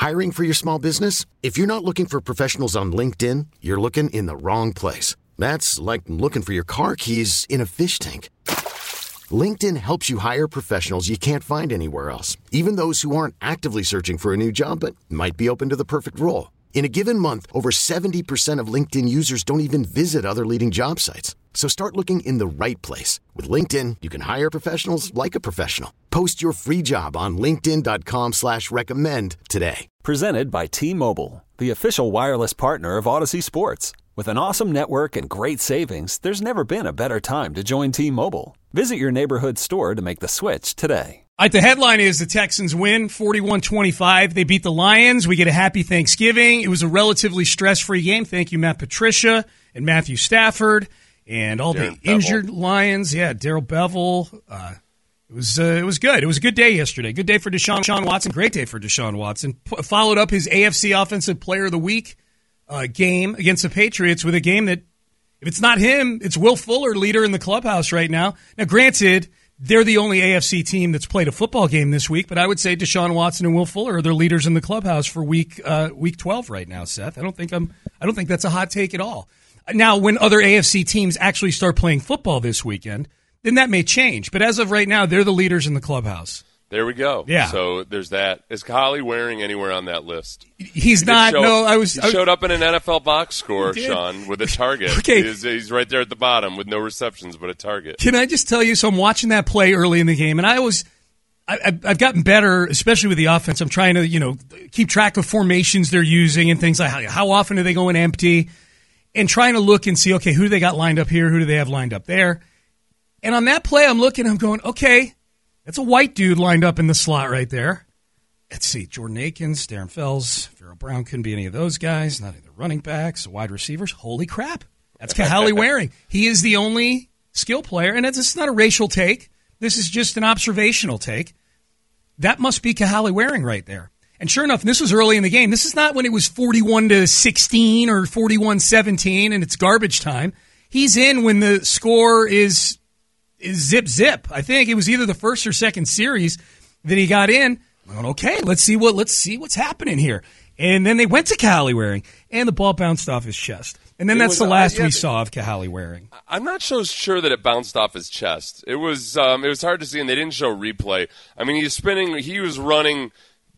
Hiring for your small business? If you're not looking for professionals on LinkedIn, you're looking in the wrong place. That's like looking for your car keys in a fish tank. LinkedIn helps you hire professionals you can't find anywhere else, even those who aren't actively searching for a new job but might be open to the perfect role. In a given month, over 70% of LinkedIn users don't even visit other leading job sites. So start looking in the right place. With LinkedIn, you can hire professionals like a professional. Post your free job on linkedin.com/recommend today. Presented by T-Mobile, the official wireless partner of Odyssey Sports. With an awesome network and great savings, there's never been a better time to join T-Mobile. Visit your neighborhood store to make the switch today. All right, the headline is the Texans win 41-25. They beat the Lions. We get a happy Thanksgiving. It was a relatively stress-free game. Thank you, Matt Patricia and Matthew Stafford and all the injured Lions. Yeah, Darrell Bevell. It was good. It was a good day yesterday. Good day for Deshaun Watson. Great day for Deshaun Watson. Followed up his AFC Offensive Player of the Week game against the Patriots with a game that, if it's not him, it's Will Fuller, leader in the clubhouse right now. Now, granted, they're the only AFC team that's played a football game this week, but I would say Deshaun Watson and Will Fuller are their leaders in the clubhouse for week 12 right now, Seth. I don't think that's a hot take at all. Now, when other AFC teams actually start playing football this weekend, then that may change. But as of right now, they're the leaders in the clubhouse. There we go. Yeah. So there's that. Is Kahale Waring anywhere on that list? He's not. He showed up in an NFL box score, Sean, with a target. Okay. He's right there at the bottom with no receptions but a target. Can I just tell you? So I'm watching that play early in the game, and I've gotten better, especially with the offense. I'm trying to keep track of formations they're using and things like how often are they going empty, and trying to look and see, okay, who do they got lined up here? Who do they have lined up there? And on that play, I'm looking, I'm going, okay, that's a white dude lined up in the slot right there. Let's see, Jordan Akins, Darren Fells, Pharaoh Brown, couldn't be any of those guys, not either running backs, wide receivers. Holy crap. That's Kahale Waring. He is the only skill player, and it's not a racial take. This is just an observational take. That must be Kahale Waring right there. And sure enough, this was early in the game. This is not when it was 41-16 or 41-17 and it's garbage time. He's in when the score is zip. I think it was either the first or second series that he got in. I'm going, okay, let's see what's happening here. And then they went to Kahale Waring, and the ball bounced off his chest. And then that's the last we saw of Kahale Waring. I'm not so sure that it bounced off his chest. It was hard to see, and they didn't show replay. I mean, he's spinning. He was running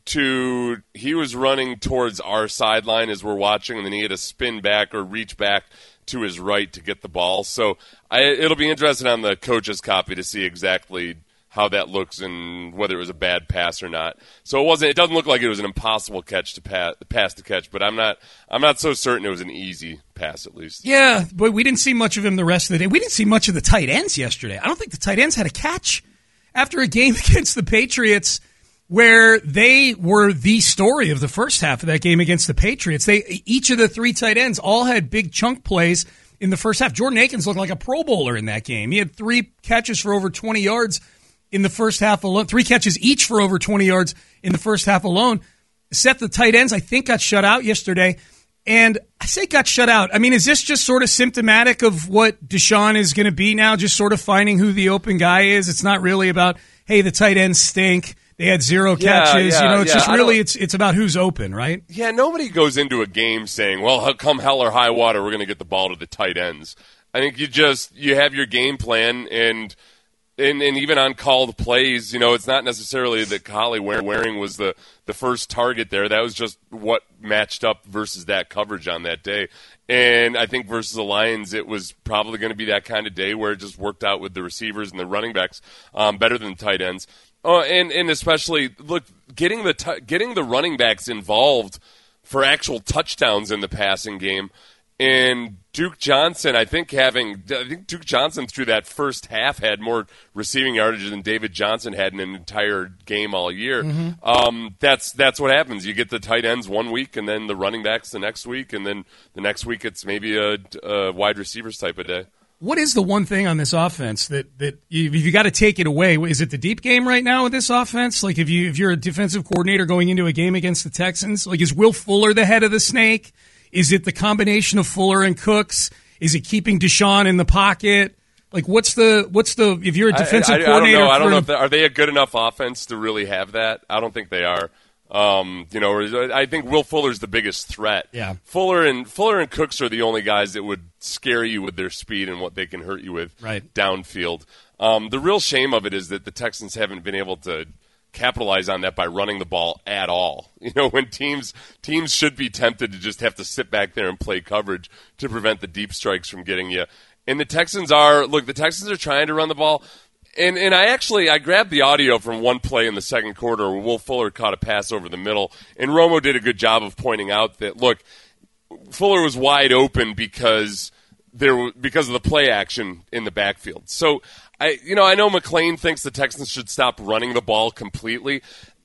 towards our sideline as we're watching, and then he had to spin back or reach back to his right to get the ball. So it'll be interesting on the coach's copy to see exactly how that looks and whether it was a bad pass or not. So it doesn't look like it was an impossible pass to catch, but I'm not so certain it was an easy pass at least. Yeah, but we didn't see much of him the rest of the day. We didn't see much of the tight ends yesterday. I don't think the tight ends had a catch after a game against the Patriots where they were the story of the first half of that game against the Patriots. Each of the three tight ends all had big chunk plays in the first half. Jordan Akins looked like a Pro Bowler in that game. He had 3 catches for over 20 yards in the first half alone. 3 catches each for over 20 yards in the first half alone. Seth, the tight ends, I think, got shut out yesterday. And I say got shut out. I mean, is this just sort of symptomatic of what Deshaun is going to be now, just sort of finding who the open guy is? It's not really about, hey, the tight ends stink. They had 0 catches. It's just really it's about who's open, right? Yeah, nobody goes into a game saying, well, come hell or high water, we're going to get the ball to the tight ends. I think you have your game plan, and even on called plays, it's not necessarily that Kahale Waring was the first target there. That was just what matched up versus that coverage on that day. And I think versus the Lions, it was probably going to be that kind of day where it just worked out with the receivers and the running backs better than the tight ends. And especially, look, getting the running backs involved for actual touchdowns in the passing game. And Duke Johnson, I think Duke Johnson through that first half had more receiving yardage than David Johnson had in an entire game all year. Mm-hmm. That's what happens. You get the tight ends one week, and then the running backs the next week, and then the next week it's maybe a wide receivers type of day. What is the one thing on this offense that you got to take it away? Is it the deep game right now with this offense? Like if you're a defensive coordinator going into a game against the Texans, like is Will Fuller the head of the snake? Is it the combination of Fuller and Cooks? Is it keeping Deshaun in the pocket? Like what's the if you're a defensive coordinator? I don't know. Are they a good enough offense to really have that? I don't think they are. I think Will Fuller's the biggest threat. Yeah. Fuller and Cooks are the only guys that would scare you with their speed and what they can hurt you with downfield. The real shame of it is that the Texans haven't been able to capitalize on that by running the ball at all. When teams should be tempted to just have to sit back there and play coverage to prevent the deep strikes from getting you. And the Texans are trying to run the ball. And I grabbed the audio from one play in the second quarter where Will Fuller caught a pass over the middle, and Romo did a good job of pointing out that, look, Fuller was wide open because of the play action in the backfield. So I know McClain thinks the Texans should stop running the ball completely.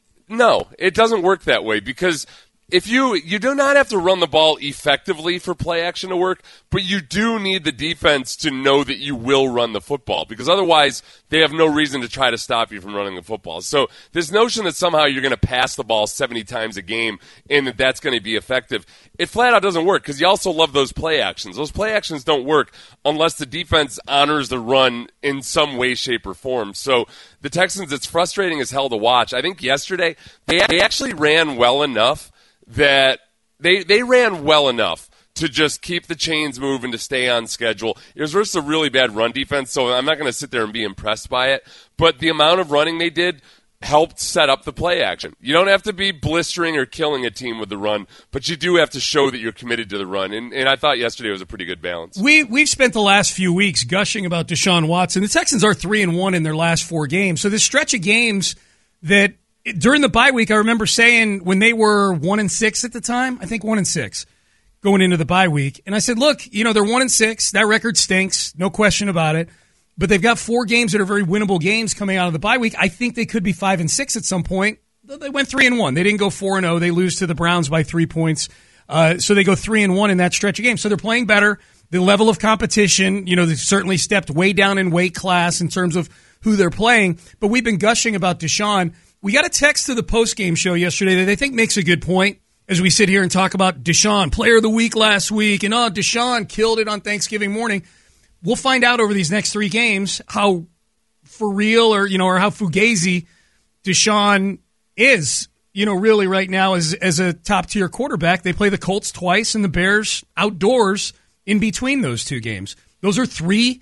No, it doesn't work that way, because if you do not have to run the ball effectively for play action to work, but you do need the defense to know that you will run the football, because otherwise they have no reason to try to stop you from running the football. So this notion that somehow you're going to pass the ball 70 times a game and that that's going to be effective, it flat out doesn't work, because you also love those play actions. Those play actions don't work unless the defense honors the run in some way, shape, or form. So the Texans, it's frustrating as hell to watch. I think yesterday they actually ran well enough that they ran well enough to just keep the chains moving, to stay on schedule. It was versus a really bad run defense, so I'm not going to sit there and be impressed by it. But the amount of running they did helped set up the play action. You don't have to be blistering or killing a team with the run, but you do have to show that you're committed to the run. And I thought yesterday was a pretty good balance. We've spent the last few weeks gushing about Deshaun Watson. The Texans are 3-1 in their last 4 games. So this stretch of games that during the bye week, I remember saying when they were 1-6 at the time, I think 1-6 going into the bye week. And I said, look, they're 1-6. That record stinks. No question about it. But they've got 4 games that are very winnable games coming out of the bye week. I think they could be 5-6 at some point. They went 3-1. They didn't go 4-0. They lose to the Browns by 3 points. So they go 3-1 in that stretch of games. So they're playing better. The level of competition, they've certainly stepped way down in weight class in terms of who they're playing. But we've been gushing about Deshaun. We got a text to the post-game show yesterday that I think makes a good point as we sit here and talk about Deshaun, player of the week last week, and Deshaun killed it on Thanksgiving morning. We'll find out over these next 3 games how for real or how fugazi Deshaun is, really right now as a top-tier quarterback. They play the Colts twice and the Bears outdoors in between those 2 games. Those are 3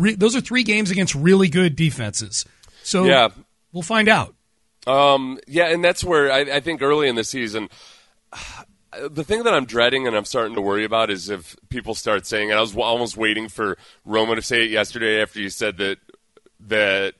games against really good defenses. So yeah, we'll find out. And that's where I think early in the season, the thing that I'm dreading and I'm starting to worry about is if people start saying, and I was almost waiting for Romo to say it yesterday after you said that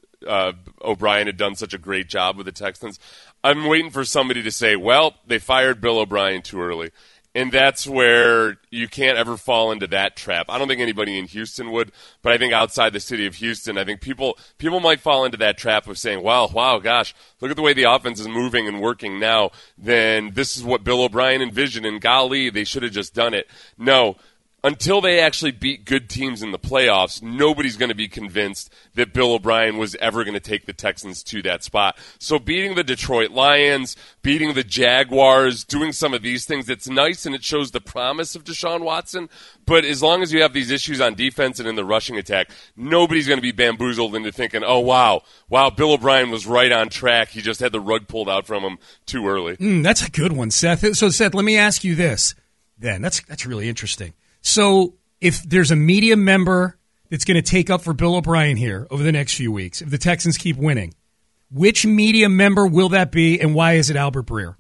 O'Brien had done such a great job with the Texans. I'm waiting for somebody to say, well, they fired Bill O'Brien too early. And that's where you can't ever fall into that trap. I don't think anybody in Houston would, but I think outside the city of Houston, I think people might fall into that trap of saying, wow, gosh, look at the way the offense is moving and working now. Then this is what Bill O'Brien envisioned, and golly, they should have just done it. No. Until they actually beat good teams in the playoffs, nobody's going to be convinced that Bill O'Brien was ever going to take the Texans to that spot. So beating the Detroit Lions, beating the Jaguars, doing some of these things, it's nice and it shows the promise of Deshaun Watson. But as long as you have these issues on defense and in the rushing attack, nobody's going to be bamboozled into thinking, oh, wow, Bill O'Brien was right on track. He just had the rug pulled out from him too early. That's a good one, Seth. So, Seth, let me ask you this then. That's really interesting. So if there's a media member that's going to take up for Bill O'Brien here over the next few weeks, if the Texans keep winning, which media member will that be, and why is it Albert Breer?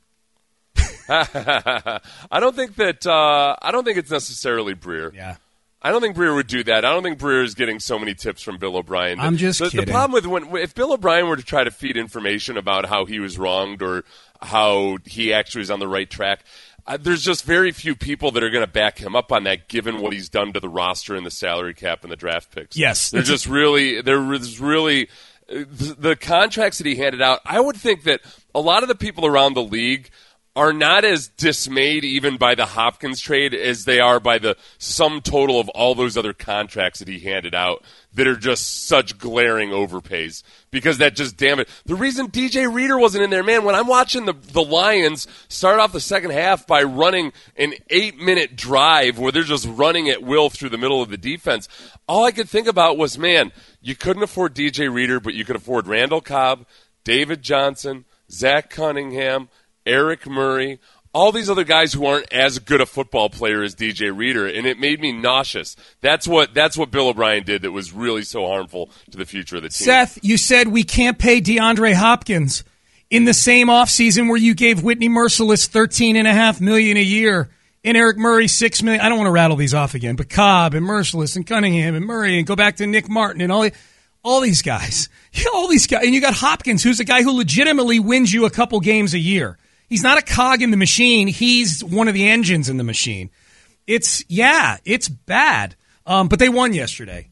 I don't think it's necessarily Breer. Yeah. I don't think Breer would do that. I don't think Breer is getting so many tips from Bill O'Brien. I'm just kidding. The problem with if Bill O'Brien were to try to feed information about how he was wronged or how he actually was on the right track, there's just very few people that are going to back him up on that, given what he's done to the roster and the salary cap and the draft picks. Yes. There's really the contracts that he handed out. I would think that a lot of the people around the league are not as dismayed even by the Hopkins trade as they are by the sum total of all those other contracts that he handed out that are just such glaring overpays. Because that just, damn it. The reason DJ Reader wasn't in there, man, when I'm watching the Lions start off the second half by running an 8-minute drive where they're just running at will through the middle of the defense, all I could think about was, man, you couldn't afford DJ Reader, but you could afford Randall Cobb, David Johnson, Zach Cunningham, Eric Murray, all these other guys who aren't as good a football player as DJ Reader, and it made me nauseous. That's what Bill O'Brien did that was really so harmful to the future of the team. Seth, you said we can't pay DeAndre Hopkins in the same offseason where you gave Whitney Merciless $13.5 million a year and Eric Murray $6 million. I don't want to rattle these off again, but Cobb and Merciless and Cunningham and Murray and go back to Nick Martin and all these guys. All these guys. And you got Hopkins, who's a guy who legitimately wins you a couple games a year. He's not a cog in the machine. He's one of the engines in the machine. It's bad. But they won yesterday.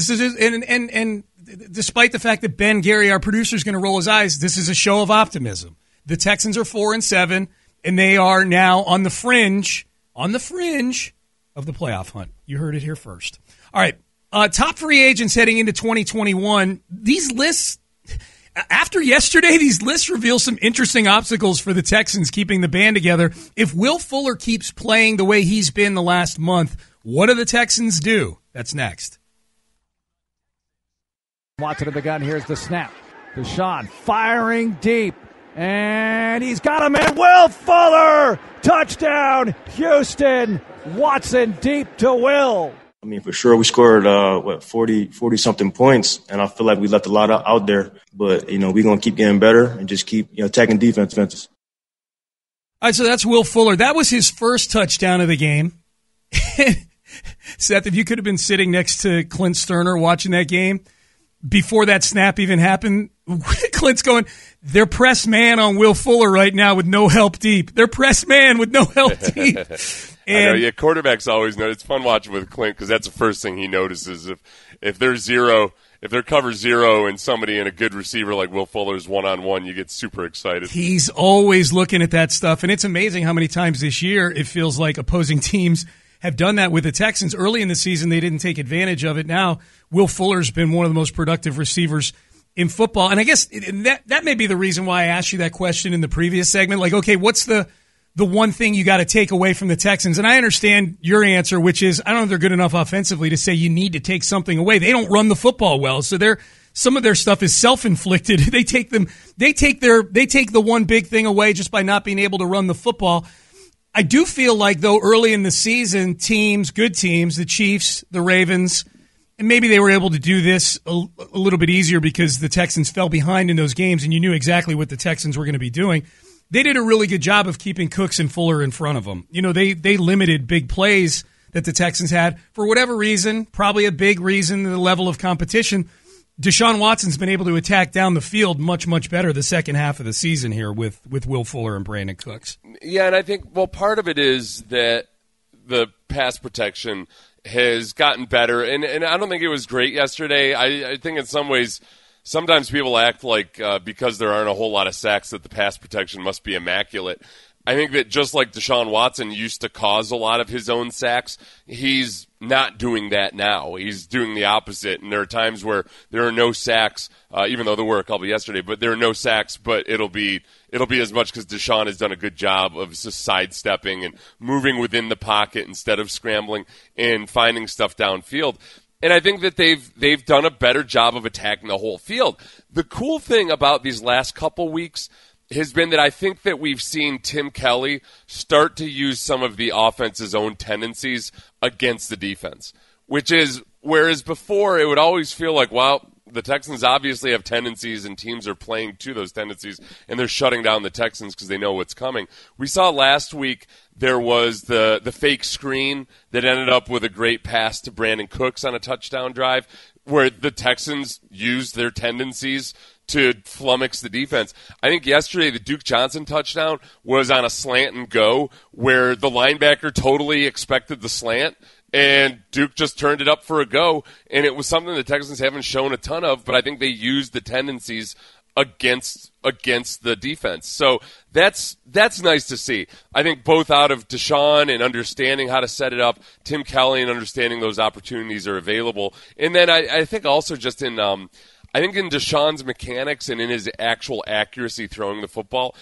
And despite the fact that Ben Gary, our producer, is going to roll his eyes, this is a show of optimism. The Texans are 4-7, and they are now on the fringe of the playoff hunt. You heard it here first. All right. Top free agents heading into 2021. These lists, after yesterday, these lists reveal some interesting obstacles for the Texans keeping the band together. If Will Fuller keeps playing the way he's been the last month, what do the Texans do? That's next. Watson in the gun. Here's the snap. Deshaun firing deep. And he's got him. And Will Fuller! Touchdown, Houston. Watson deep to Will. I mean, for sure, we scored, 40-something points, and I feel like we left a lot out there. But, we're going to keep getting better and just keep, attacking defenses. All right, so that's Will Fuller. That was his first touchdown of the game. Seth, if you could have been sitting next to Clint Sterner watching that game, before that snap even happened, Clint's going, they're press man on Will Fuller right now with no help deep. They're press man with no help deep. I know, yeah, quarterbacks always know. It's fun watching with Clint because that's the first thing he notices. If they're cover zero and somebody and a good receiver like Will Fuller's one-on-one, you get super excited. He's always looking at that stuff, and it's amazing how many times this year it feels like opposing teams have done that with the Texans. Early in the season, they didn't take advantage of it. Now, Will Fuller's been one of the most productive receivers in football. And I guess that may be the reason why I asked you that question in the previous segment. Like, okay, what's the one thing you got to take away from the Texans? And I understand your answer, which is, I don't know if they're good enough offensively to say you need to take something away. They don't run the football well, so some of their stuff is self-inflicted. They take the one big thing away just by not being able to run the football. I do feel like, though, early in the season, good teams, the Chiefs, the Ravens, and maybe they were able to do this a little bit easier because the Texans fell behind in those games and you knew exactly what the Texans were going to be doing. They did a really good job of keeping Cooks and Fuller in front of them. They limited big plays that the Texans had. For whatever reason, probably a big reason, the level of competition, Deshaun Watson's been able to attack down the field much, much better the second half of the season here with Will Fuller and Brandon Cooks. Yeah, and I think, part of it is that the pass protection has gotten better, and I don't think it was great yesterday. I think in some ways, sometimes people act like because there aren't a whole lot of sacks that the pass protection must be immaculate. I think that just like Deshaun Watson used to cause a lot of his own sacks, he's not doing that now. He's doing the opposite, and there are times where there are no sacks, even though there were a couple yesterday, but there are no sacks, but it'll be as much because Deshaun has done a good job of just sidestepping and moving within the pocket instead of scrambling and finding stuff downfield. And I think that they've done a better job of attacking the whole field. The cool thing about these last couple weeks has been that I think that we've seen Tim Kelly start to use some of the offense's own tendencies against the defense, which is, whereas before it would always feel like, well, the Texans obviously have tendencies and teams are playing to those tendencies and they're shutting down the Texans because they know what's coming. We saw last week there was the fake screen that ended up with a great pass to Brandon Cooks on a touchdown drive where the Texans used their tendencies to flummox the defense. I think yesterday the Duke Johnson touchdown was on a slant and go where the linebacker totally expected the slant and Duke just turned it up for a go, and it was something the Texans haven't shown a ton of, but I think they used the tendencies against the defense. So that's nice to see. I think both out of Deshaun and understanding how to set it up, Tim Kelly and understanding those opportunities are available. And then I think also just in I think in Deshaun's mechanics and in his actual accuracy throwing the football,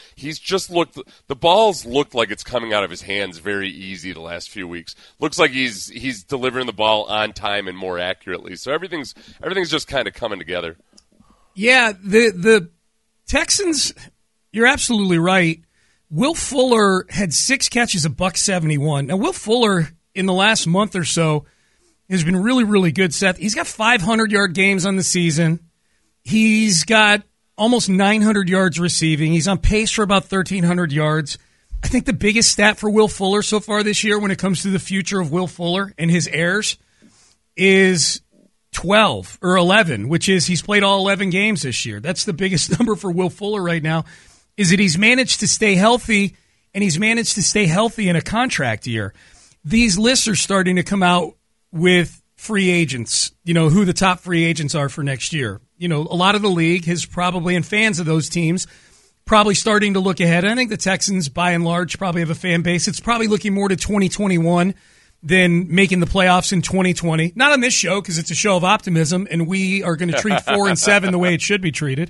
the ball's looked like it's coming out of his hands very easy the last few weeks. Looks like he's delivering the ball on time and more accurately. So everything's just kind of coming together. Yeah, the Texans, you're absolutely right. Will Fuller had 6 catches, $171. Now, Will Fuller, in the last month or so, has been really, really good, Seth. He's got 500-yard games on the season. He's got almost 900 yards receiving. He's on pace for about 1,300 yards. I think the biggest stat for Will Fuller so far this year when it comes to the future of Will Fuller and his heirs is 12 or 11, which is he's played all 11 games this year. That's the biggest number for Will Fuller right now, is that he's managed to stay healthy, and he's managed to stay healthy in a contract year. These lists are starting to come out with free agents, who the top free agents are for next year. A lot of the league has probably, and fans of those teams, probably starting to look ahead. I think the Texans, by and large, probably have a fan base. It's probably looking more to 2021 than making the playoffs in 2020. Not on this show, because it's a show of optimism, and we are going to treat 4 and 7 the way it should be treated.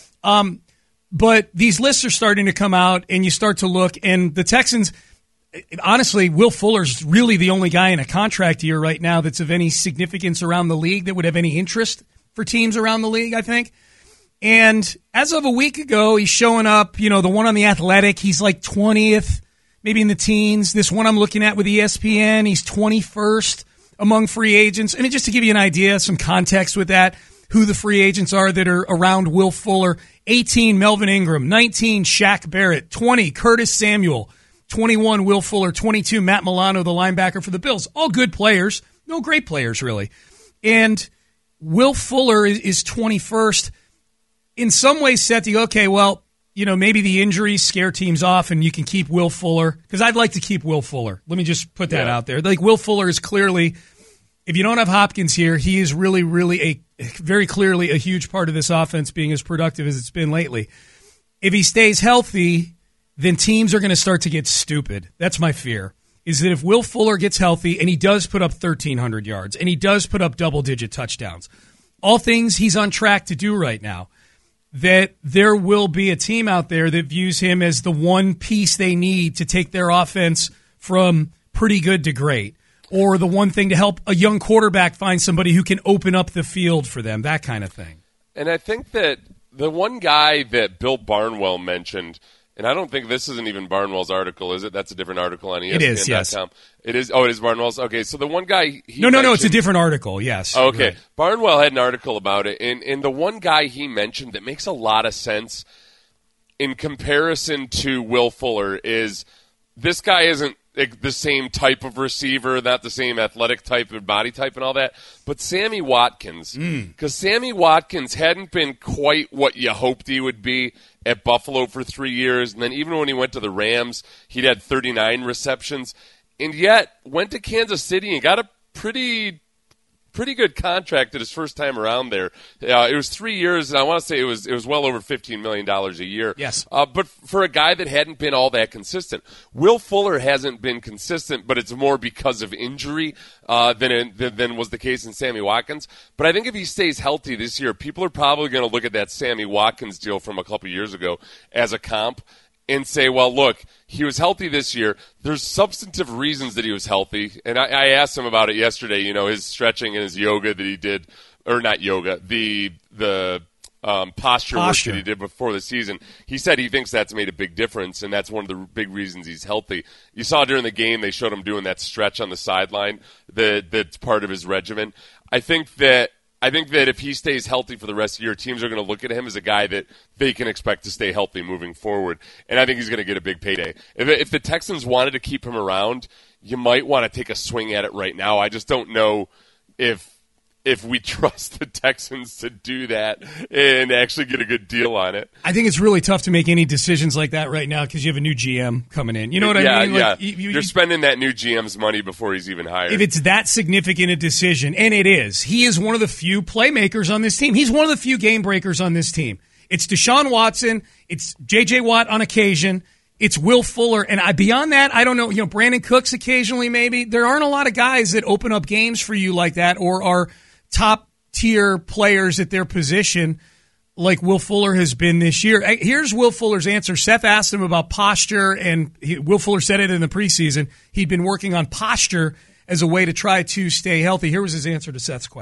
But these lists are starting to come out, and you start to look, and the Texans, honestly, Will Fuller's really the only guy in a contract year right now that's of any significance around the league that would have any interest for teams around the league, I think. And as of a week ago, he's showing up, the one on The Athletic, he's like 20th, maybe in the teens. This one I'm looking at with ESPN, he's 21st among free agents. And just to give you an idea, some context with that, who the free agents are that are around Will Fuller: 18, Melvin Ingram; 19, Shaq Barrett; 20, Curtis Samuel; 21, Will Fuller; 22, Matt Milano, the linebacker for the Bills. All good players. No great players, really. And Will Fuller is 21st. In some ways, Seth, you go, okay, well, maybe the injuries scare teams off and you can keep Will Fuller. Because I'd like to keep Will Fuller. Let me just put that out there. Like, Will Fuller is clearly, if you don't have Hopkins here, he is really, really very clearly a huge part of this offense being as productive as it's been lately. If he stays healthy, then teams are going to start to get stupid. That's my fear, is that if Will Fuller gets healthy and he does put up 1,300 yards and he does put up double-digit touchdowns, all things he's on track to do right now, that there will be a team out there that views him as the one piece they need to take their offense from pretty good to great, or the one thing to help a young quarterback find somebody who can open up the field for them, that kind of thing. And I think that the one guy that Bill Barnwell mentioned, and I don't think this isn't even Barnwell's article, is it? That's a different article on ESPN.com. It is, yes. It is? Oh, it is Barnwell's? Okay, so the one guy... No, it's a different article, yes. Oh, okay. Right. Barnwell had an article about it, and the one guy he mentioned that makes a lot of sense in comparison to Will Fuller is this guy isn't the same type of receiver, not the same athletic type and body type and all that, but Sammy Watkins. Because Sammy Watkins hadn't been quite what you hoped he would be at Buffalo for 3 years, and then even when he went to the Rams, he'd had 39 receptions, and yet went to Kansas City and got a pretty good contract at his first time around there. It was 3 years, and I want to say it was well over $15 million a year. Yes. But for a guy that hadn't been all that consistent. Will Fuller hasn't been consistent, but it's more because of injury than was the case in Sammy Watkins. But I think if he stays healthy this year, people are probably going to look at that Sammy Watkins deal from a couple years ago as a comp and say, well, look, he was healthy this year. There's substantive reasons that he was healthy. And I asked him about it yesterday, his stretching and his yoga that he did, or not yoga, the posture work that he did before the season. He said he thinks that's made a big difference, and that's one of the big reasons he's healthy. You saw during the game they showed him doing that stretch on the sideline that's part of his regimen. I think that if he stays healthy for the rest of the year, teams are going to look at him as a guy that they can expect to stay healthy moving forward. And I think he's going to get a big payday. If the Texans wanted to keep him around, you might want to take a swing at it right now. I just don't know if we trust the Texans to do that and actually get a good deal on it. I think it's really tough to make any decisions like that right now because you have a new GM coming in. You know what I mean? Like, you're spending that new GM's money before he's even hired. If it's that significant a decision, and it is, he is one of the few playmakers on this team. He's one of the few game breakers on this team. It's Deshaun Watson. It's J.J. Watt on occasion. It's Will Fuller. And beyond that, I don't know. Brandon Cooks occasionally maybe. There aren't a lot of guys that open up games for you like that or are top-tier players at their position like Will Fuller has been this year. Here's Will Fuller's answer. Seth asked him about posture, and Will Fuller said it in the preseason. He'd been working on posture as a way to try to stay healthy. Here was his answer to Seth's question.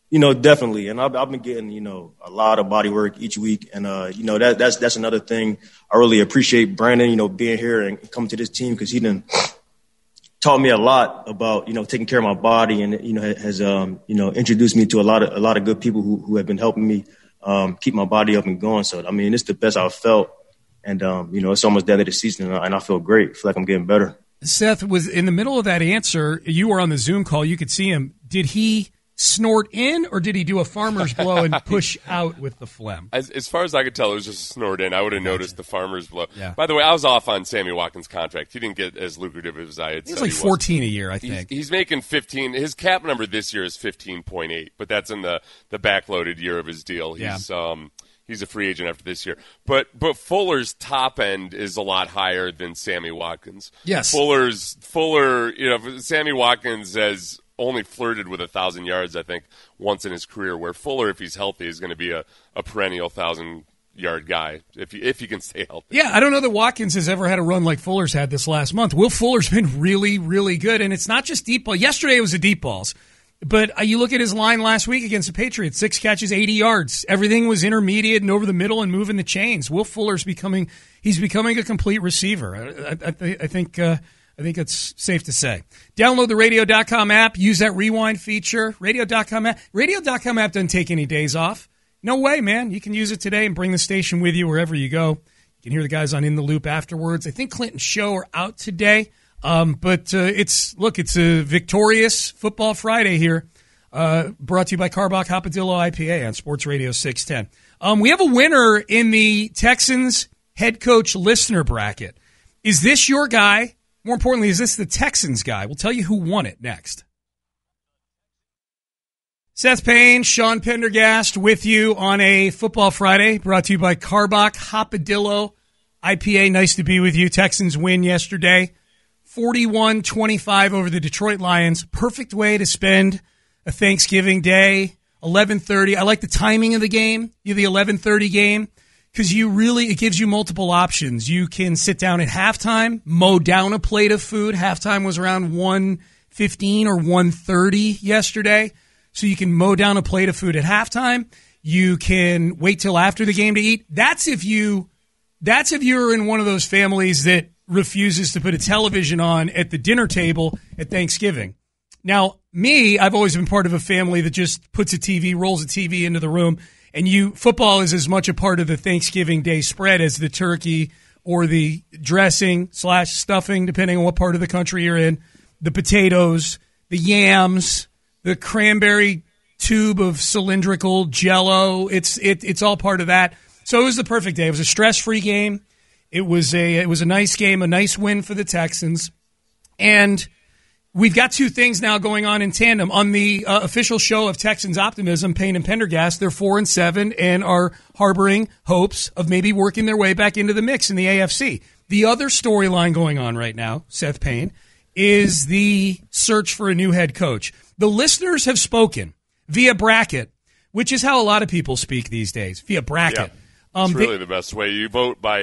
Definitely. And I've been getting, a lot of body work each week. And, that's another thing I really appreciate Brandon, being here and coming to this team, because he done taught me a lot about, taking care of my body, and, has, introduced me to a lot of good people who have been helping me keep my body up and going. So, I mean, it's the best I've felt. And, it's almost the end of the season, and I feel great. I feel like I'm getting better. Seth, was in the middle of that answer, you were on the Zoom call. You could see him. Did he snort in, or did he do a farmer's blow and push out with the phlegm? As far as I could tell, it was just a snort in. I would have noticed the farmer's blow. Yeah. By the way, I was off on Sammy Watkins' contract. He didn't get as lucrative as I had said. He was like 14 a year, I think. He's making 15. His cap number this year is 15.8, but that's in the backloaded year of his deal. He's a free agent after this year. But Fuller's top end is a lot higher than Sammy Watkins. Yes. Fuller, Sammy Watkins has only flirted with 1,000 yards, I think, once in his career, where Fuller, if he's healthy, is going to be a perennial 1,000-yard guy if he can stay healthy. Yeah, I don't know that Watkins has ever had a run like Fuller's had this last month. Will Fuller's been really, really good, and it's not just deep ball. Yesterday it was the deep balls. But you look at his line last week against the Patriots, 6 catches, 80 yards. Everything was intermediate and over the middle and moving the chains. Will Fuller's becoming a complete receiver. I think it's safe to say. Download the Radio.com app. Use that rewind feature. Radio.com app. Radio.com app doesn't take any days off. No way, man. You can use it today and bring the station with you wherever you go. You can hear the guys on In the Loop afterwards. I think Clinton's show are out today. But it's a victorious Football Friday here, brought to you by Karbach Hopadillo IPA on Sports Radio 610. We have a winner in the Texans head coach listener bracket. Is this your guy? More importantly, is this the Texans guy? We'll tell you who won it next. Seth Payne, Sean Pendergast with you on a Football Friday, brought to you by Karbach Hopadillo IPA. Nice to be with you. Texans win yesterday. 41-25 over the Detroit Lions. Perfect way to spend a Thanksgiving day. 11:30. I like the timing of the game. The 11:30 game, because it gives you multiple options. You can sit down at halftime, mow down a plate of food. Halftime was around 1:15 or 1:30 yesterday, so you can mow down a plate of food at halftime. You can wait till after the game to eat. That's if you're in one of those families that refuses to put a television on at the dinner table at Thanksgiving. Now, I've always been part of a family that just rolls a TV into the room, and football is as much a part of the Thanksgiving Day spread as the turkey or the dressing / stuffing, depending on what part of the country you're in, the potatoes, the yams, the cranberry tube of cylindrical Jell-O. It's all part of that. So it was the perfect day. It was a stress-free game. It was a nice game, a nice win for the Texans. And we've got two things now going on in tandem. On the official show of Texans Optimism, Payne and Pendergast, they're 4-7 and are harboring hopes of maybe working their way back into the mix in the AFC. The other storyline going on right now, Seth Payne, is the search for a new head coach. The listeners have spoken via bracket, which is how a lot of people speak these days, via bracket. Yeah. It's really the best way. You vote by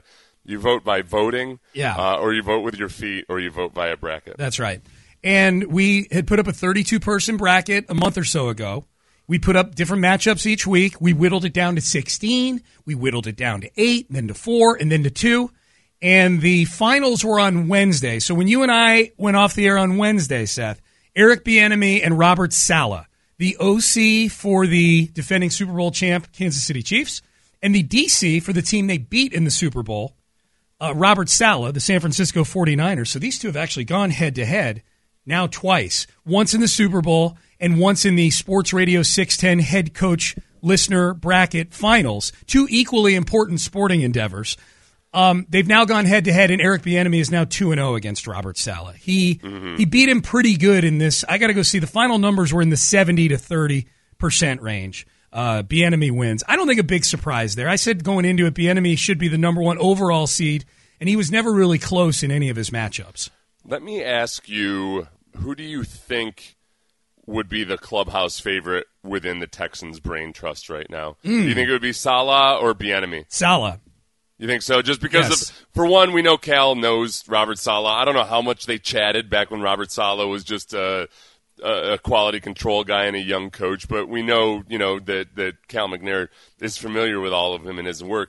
voting, or you vote with your feet, or you vote by a bracket. That's right. And we had put up a 32-person bracket a month or so ago. We put up different matchups each week. We whittled it down to 16. We whittled it down to 8, then to 4, and then to 2. And the finals were on Wednesday. So when you and I went off the air on Wednesday, Seth, Eric Bieniemy and Robert Saleh, the OC for the defending Super Bowl champ Kansas City Chiefs, and the DC for the team they beat in the Super Bowl, Robert Saleh, the San Francisco 49ers. So these two have actually gone head-to-head now twice, once in the Super Bowl and once in the Sports Radio 610 head coach listener bracket finals, two equally important sporting endeavors. They've now gone head-to-head, and Eric Bieniemy is now 2-0 against Robert Saleh. He beat him pretty good in this. I got to go see. The final numbers were in the 70 to 30% range. Bieniemy wins. I don't think a big surprise there. I said going into it, Bieniemy should be the number 1 overall seed, and he was never really close in any of his matchups. Let me ask you, who do you think would be the clubhouse favorite within the Texans' brain trust right now? Do you think it would be Saleh or Bieniemy? Saleh. You think so? Just because, for one, we know Cal knows Robert Saleh. I don't know how much they chatted back when Robert Saleh was just a quality control guy and a young coach, but we know, that Cal McNair is familiar with all of him and his work.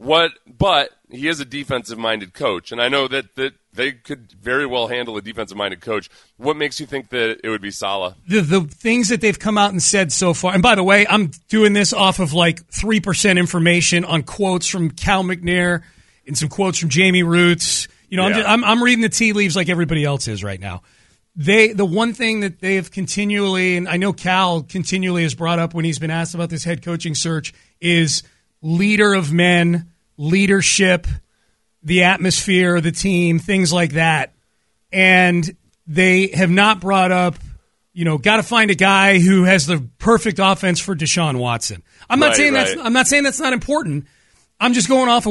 But he is a defensive-minded coach, and I know that they could very well handle a defensive-minded coach. What makes you think that it would be Saleh? The things that they've come out and said so far, and by the way, I'm doing this off of like 3% information on quotes from Cal McNair and some quotes from Jamie Roots. I'm reading the tea leaves like everybody else is right now. The one thing that they have continually, and I know Cal continually has brought up when he's been asked about this head coaching search, is leader of men, leadership, the atmosphere of the team, things like that. And they have not brought up, got to find a guy who has the perfect offense for Deshaun Watson. I'm not saying that's not important. I'm just going off of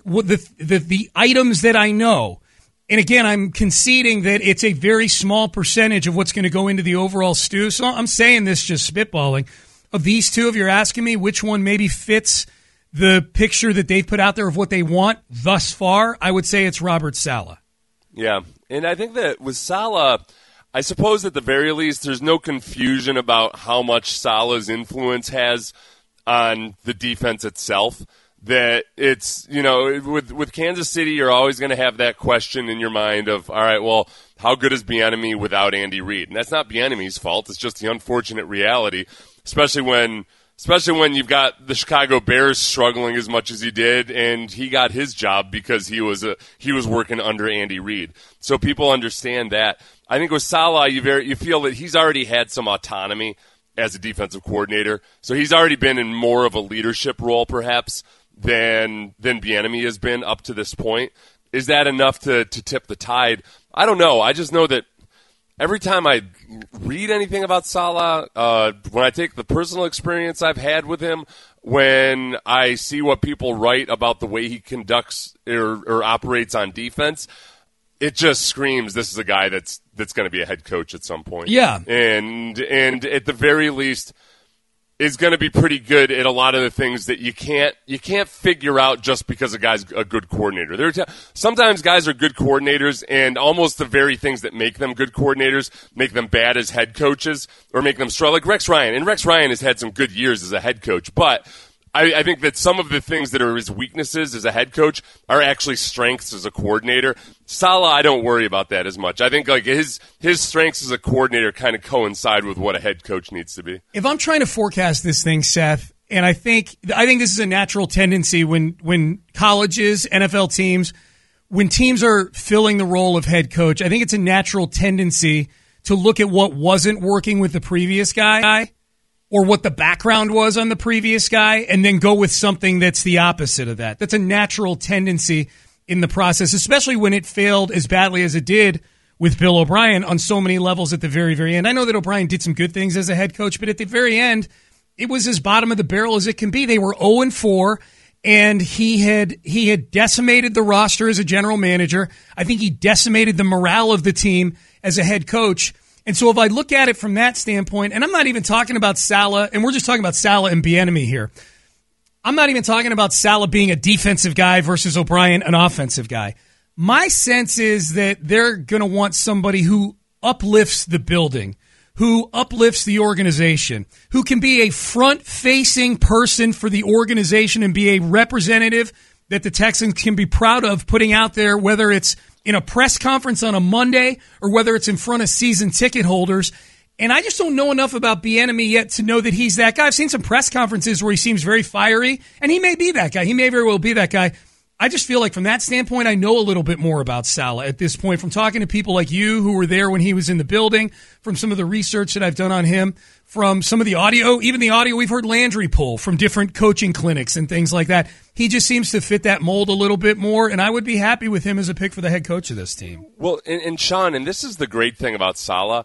the items that I know. And again, I'm conceding that it's a very small percentage of what's going to go into the overall stew. So I'm saying this just spitballing. Of these two, if you're asking me which one maybe fits the picture that they've put out there of what they want thus far, I would say it's Robert Saleh. Yeah, and I think that with Saleh, I suppose at the very least there's no confusion about how much Saleh's influence has on the defense itself. That it's, with Kansas City, you're always going to have that question in your mind of, all right, well, how good is Bieniemy without Andy Reid? And that's not Bieniemy's fault. It's just the unfortunate reality, especially when you've got the Chicago Bears struggling as much as he did, and he got his job because he was working under Andy Reid. So people understand that. I think with Saleh, you feel that he's already had some autonomy as a defensive coordinator, so he's already been in more of a leadership role, perhaps, than Bieniemy has been up to this point. Is that enough to tip the tide? I don't know. I just know that every time I read anything about Saleh, when I take the personal experience I've had with him, when I see what people write about the way he conducts or operates on defense, it just screams this is a guy that's going to be a head coach at some point. Yeah. And at the very least is going to be pretty good at a lot of the things that you can't figure out just because a guy's a good coordinator. Sometimes guys are good coordinators, and almost the very things that make them good coordinators make them bad as head coaches or make them struggle. Like Rex Ryan. And Rex Ryan has had some good years as a head coach, but I think that some of the things that are his weaknesses as a head coach are actually strengths as a coordinator. Saleh, I don't worry about that as much. I think like his strengths as a coordinator kind of coincide with what a head coach needs to be. If I'm trying to forecast this thing, Seth, and I think this is a natural tendency when colleges, NFL teams, when teams are filling the role of head coach, I think it's a natural tendency to look at what wasn't working with the previous guy, or what the background was on the previous guy, and then go with something that's the opposite of that. That's a natural tendency in the process, especially when it failed as badly as it did with Bill O'Brien on so many levels at the very, very end. I know that O'Brien did some good things as a head coach, but at the very end, it was as bottom of the barrel as it can be. They were 0-4, and he had decimated the roster as a general manager. I think he decimated the morale of the team as a head coach. And so if I look at it from that standpoint, and I'm not even talking about Saleh, and we're just talking about Saleh and Bieniemy here. I'm not even talking about Saleh being a defensive guy versus O'Brien, an offensive guy. My sense is that they're going to want somebody who uplifts the building, who uplifts the organization, who can be a front-facing person for the organization and be a representative that the Texans can be proud of putting out there, whether it's in a press conference on a Monday or whether it's in front of season ticket holders. And I just don't know enough about Bieniemy yet to know that he's that guy. I've seen some press conferences where he seems very fiery, and he may be that guy. He may very well be that guy. I just feel like from that standpoint, I know a little bit more about Saleh at this point, from talking to people like you who were there when he was in the building, from some of the research that I've done on him, from some of the audio, even the audio we've heard Landry pull from different coaching clinics and things like that. He just seems to fit that mold a little bit more, and I would be happy with him as a pick for the head coach of this team. Well, and Sean, and this is the great thing about Saleh,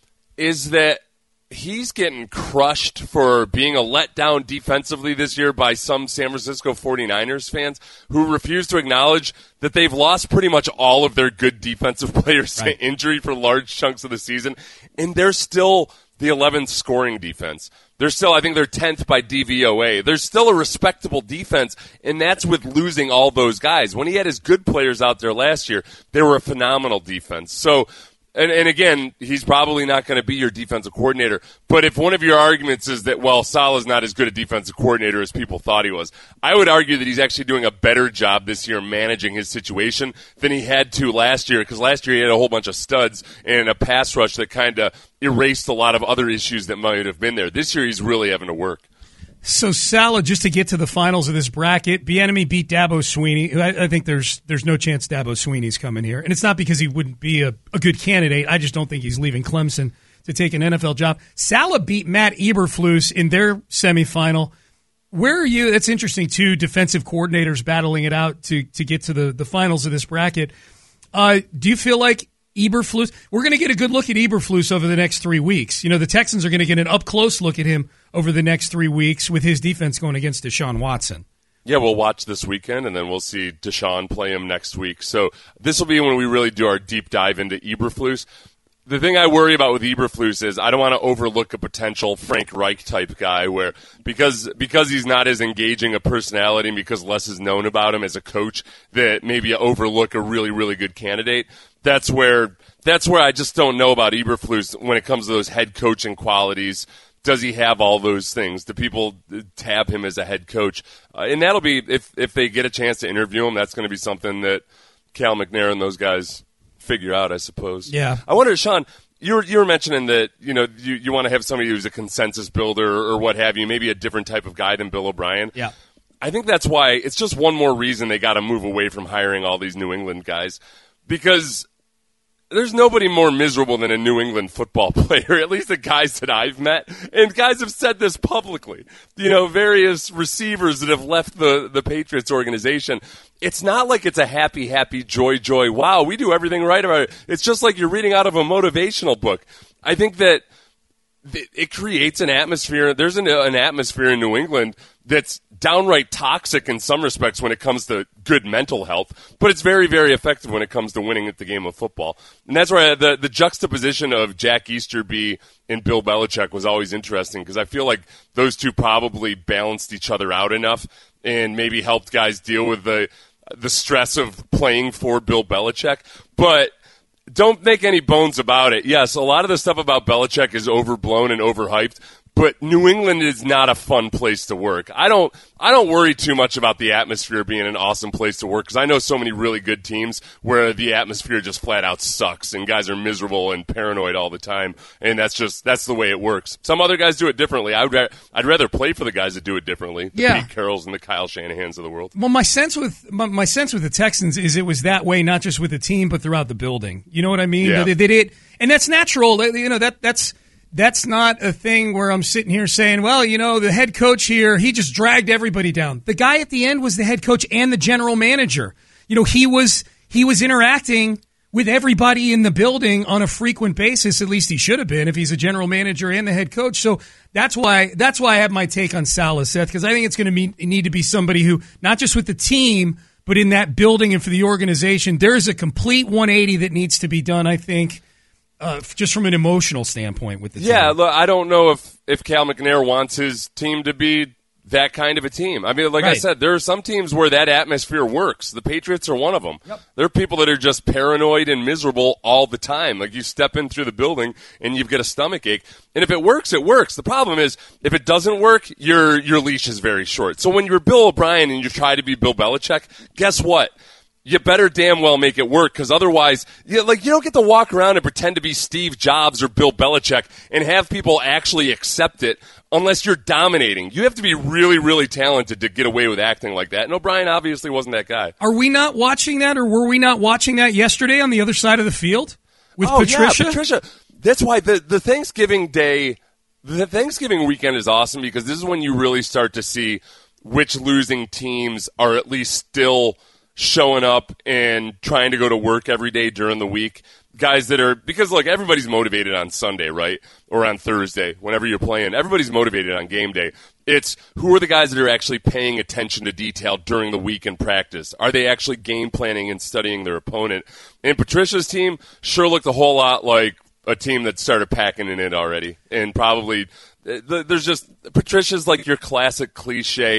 is that he's getting crushed for being a letdown defensively this year by some San Francisco 49ers fans who refuse to acknowledge that they've lost pretty much all of their good defensive players to injury for large chunks of the season, and they're still the 11th scoring defense. They're still, I think they're 10th by DVOA. There's still a respectable defense, and that's with losing all those guys. When he had his good players out there last year, they were a phenomenal defense. So And again, he's probably not going to be your defensive coordinator. But if one of your arguments is that, well, Saleh's not as good a defensive coordinator as people thought he was, I would argue that he's actually doing a better job this year managing his situation than he had to last year, because last year he had a whole bunch of studs and a pass rush that kind of erased a lot of other issues that might have been there. This year he's really having to work. So Saleh, just to get to the finals of this bracket, Bieniemy beat Dabo Swinney. I think there's no chance Dabo Swinney's coming here, and it's not because he wouldn't be a good candidate. I just don't think he's leaving Clemson to take an NFL job. Saleh beat Matt Eberflus in their semifinal. Where are you? That's interesting too. Defensive coordinators battling it out to get to the finals of this bracket. Do you feel like Eberflus? We're going to get a good look at Eberflus over the next 3 weeks. You know, the Texans are going to get an up-close look at him over the next 3 weeks with his defense going against Deshaun Watson. Yeah, we'll watch this weekend, and then we'll see Deshaun play him next week. So this will be when we really do our deep dive into Eberflus. The thing I worry about with Eberflus is I don't want to overlook a potential Frank Reich type guy where because he's not as engaging a personality and because less is known about him as a coach, that maybe you overlook a really, really good candidate. That's where I just don't know about Eberflus when it comes to those head coaching qualities. Does he have all those things? Do people tab him as a head coach? And that'll be, if they get a chance to interview him, that's going to be something that Cal McNair and those guys figure out, I suppose. Yeah. I wonder, Sean, you were mentioning that, you want to have somebody who's a consensus builder or what have you, maybe a different type of guy than Bill O'Brien. Yeah. I think that's why it's just one more reason they got to move away from hiring all these New England guys, because there's nobody more miserable than a New England football player, at least the guys that I've met. And guys have said this publicly. Various receivers that have left the Patriots organization. It's not like it's a happy, joy, wow, we do everything right about it. It's just like you're reading out of a motivational book. I think that it creates an atmosphere. There's an atmosphere in New England that's downright toxic in some respects when it comes to good mental health, but it's very, very effective when it comes to winning at the game of football. And that's why the juxtaposition of Jack Easterby and Bill Belichick was always interesting, because I feel like those two probably balanced each other out enough and maybe helped guys deal with the stress of playing for Bill Belichick. But don't make any bones about it. Yes, a lot of the stuff about Belichick is overblown and overhyped, but New England is not a fun place to work. I don't worry too much about the atmosphere being an awesome place to work, because I know so many really good teams where the atmosphere just flat out sucks and guys are miserable and paranoid all the time, and that's the way it works. Some other guys do it differently. I'd rather play for the guys that do it differently. The Pete Carrolls and the Kyle Shanahans of the world. Well, my sense with the Texans is it was that way, not just with the team, but throughout the building. You know what I mean? Yeah. They did, and that's natural. That's not a thing where I'm sitting here saying, well, the head coach here, he just dragged everybody down. The guy at the end was the head coach and the general manager. He was interacting with everybody in the building on a frequent basis. At least he should have been if he's a general manager and the head coach. So that's why I have my take on Saleh, Seth, because I think it's going to need to be somebody who, not just with the team, but in that building and for the organization, there's a complete 180 that needs to be done, I think. Just from an emotional standpoint with the team. Yeah, look, I don't know if Cal McNair wants his team to be that kind of a team. I mean, like I said, there are some teams where that atmosphere works. The Patriots are one of them. Yep. There are people that are just paranoid and miserable all the time. Like, you step in through the building and you've got a stomach ache. And if it works, it works. The problem is, if it doesn't work, your leash is very short. So when you're Bill O'Brien and you try to be Bill Belichick, guess what? You better damn well make it work, because otherwise, you don't get to walk around and pretend to be Steve Jobs or Bill Belichick and have people actually accept it unless you're dominating. You have to be really, really talented to get away with acting like that. And O'Brien obviously wasn't that guy. Are we not watching that, or were we not watching that yesterday on the other side of the field with Patricia? Yeah, Patricia. That's why the Thanksgiving Day, the Thanksgiving weekend is awesome, because this is when you really start to see which losing teams are at least still showing up and trying to go to work every day during the week. Guys that are, because look, everybody's motivated on Sunday, right? Or on Thursday, whenever you're playing. Everybody's motivated on game day. It's who are the guys that are actually paying attention to detail during the week in practice? Are they actually game planning and studying their opponent? And Patricia's team sure looked a whole lot like a team that started packing it in already. And probably there's just, Patricia's like your classic cliche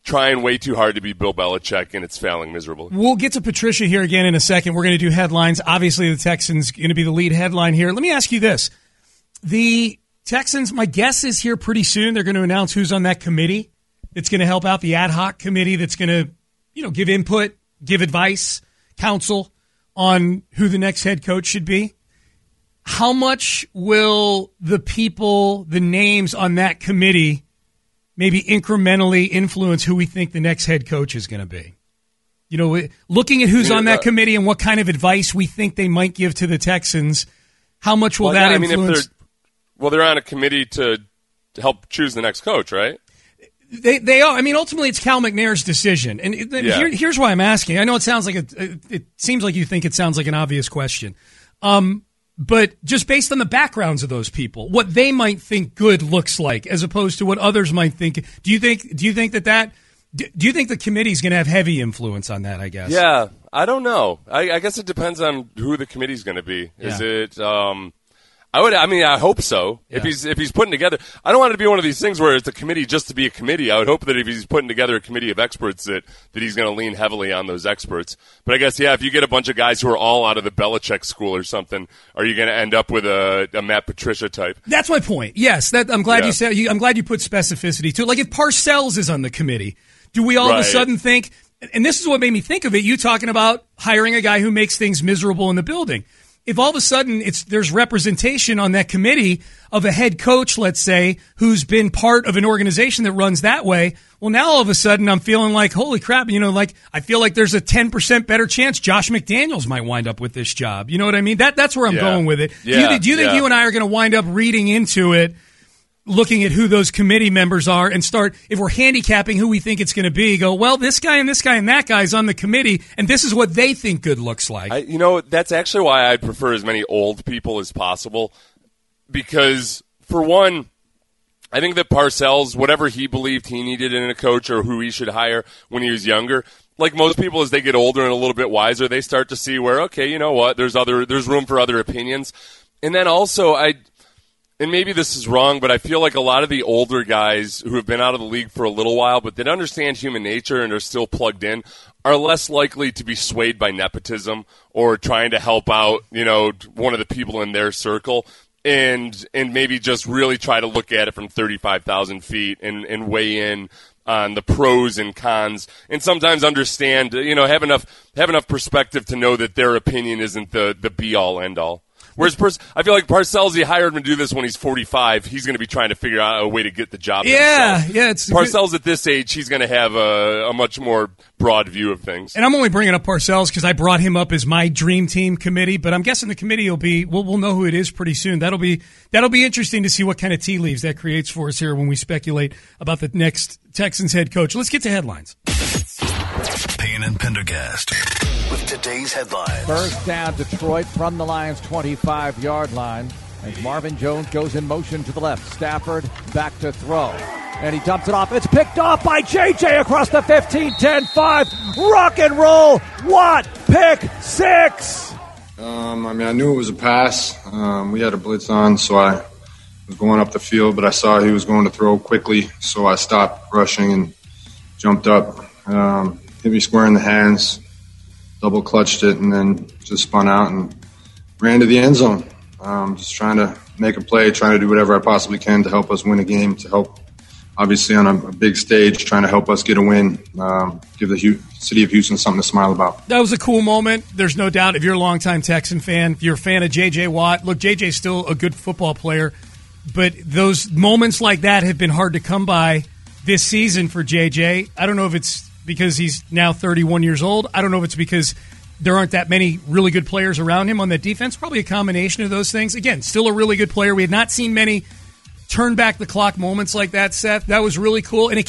trying way too hard to be Bill Belichick, and it's failing miserably. We'll get to Patricia here again in a second. We're going to do headlines. Obviously, the Texans going to be the lead headline here. Let me ask you this. The Texans, my guess is here pretty soon. They're going to announce who's on that committee that's going to help out, the ad hoc committee that's going to, give input, give advice, counsel on who the next head coach should be. How much will the people, the names on that committee maybe incrementally influence who we think the next head coach is going to be? Looking at who's on that committee and what kind of advice we think they might give to the Texans, how much will that influence? They're on a committee to help choose the next coach, right? They are. I mean, ultimately, it's Cal McNair's decision. And here's why I'm asking. I know it sounds like it seems like you think it sounds like an obvious question. But just based on the backgrounds of those people, what they might think good looks like, as opposed to what others might think. Do you think the committee's going to have heavy influence on that? I guess. Yeah, I don't know. I guess it depends on who the committee's going to be. Yeah. Is it? I hope so. Yeah. If he's putting together, I don't want it to be one of these things where it's a committee just to be a committee. I would hope that if he's putting together a committee of experts, that he's going to lean heavily on those experts. But I guess, if you get a bunch of guys who are all out of the Belichick school or something, are you going to end up with a Matt Patricia type? That's my point. Yes, I'm glad you said. I'm glad you put specificity to it. Like if Parcells is on the committee, do we all of a sudden think? And this is what made me think of it. You talking about hiring a guy who makes things miserable in the building. If all of a sudden there's representation on that committee of a head coach, let's say, who's been part of an organization that runs that way, well, now all of a sudden I'm feeling like, holy crap, I feel like there's a 10% better chance Josh McDaniels might wind up with this job. You know what I mean? That's where I'm going with it. Yeah. Do you think you and I are going to wind up reading into it, looking at who those committee members are, and start, if we're handicapping who we think it's going to be, go, well, this guy and that guy's on the committee, and this is what they think good looks like. That's actually why I'd prefer as many old people as possible, because, for one, I think that Parcells, whatever he believed he needed in a coach or who he should hire when he was younger, like most people, as they get older and a little bit wiser, they start to see where, okay, you know what, there's room for other opinions. And then also, and maybe this is wrong, but I feel like a lot of the older guys who have been out of the league for a little while, but that understand human nature and are still plugged in, are less likely to be swayed by nepotism or trying to help out, one of the people in their circle, and maybe just really try to look at it from 35,000 feet and weigh in on the pros and cons, and sometimes understand, have enough perspective to know that their opinion isn't the be all end all. Whereas I feel like Parcells, he hired him to do this when he's 45. He's going to be trying to figure out a way to get the job himself. Parcells at this age, he's going to have a much more broad view of things. And I'm only bringing up Parcells because I brought him up as my dream team committee. But I'm guessing the committee will be. We'll know who it is pretty soon. That'll be interesting to see what kind of tea leaves that creates for us here when we speculate about the next Texans head coach. Let's get to headlines. Payne and Pendergast with today's headlines. First down, Detroit from the Lions' 25-yard line. As Marvin Jones goes in motion to the left. Stafford back to throw. And he dumps it off. It's picked off by J.J. across the 15, 10, 5. Rock and roll. Watt, pick six. I knew it was a pass. We had a blitz on, so I was going up the field, but I saw he was going to throw quickly, so I stopped rushing and jumped up. Hit me square in the hands, double clutched it, and then just spun out and ran to the end zone. Just trying to make a play, trying to do whatever I possibly can to help us win a game, to help, obviously, on a big stage, trying to help us get a win, give the city of Houston something to smile about. That was a cool moment. There's no doubt. If you're a longtime Texan fan, if you're a fan of J.J. Watt, look, J.J.'s still a good football player, but those moments like that have been hard to come by this season for J.J. I don't know if it's because he's now 31 years old. I don't know if it's because there aren't that many really good players around him on that defense. Probably a combination of those things. Again, still a really good player. We had not seen many turn back the clock moments like that, Seth. That was really cool. And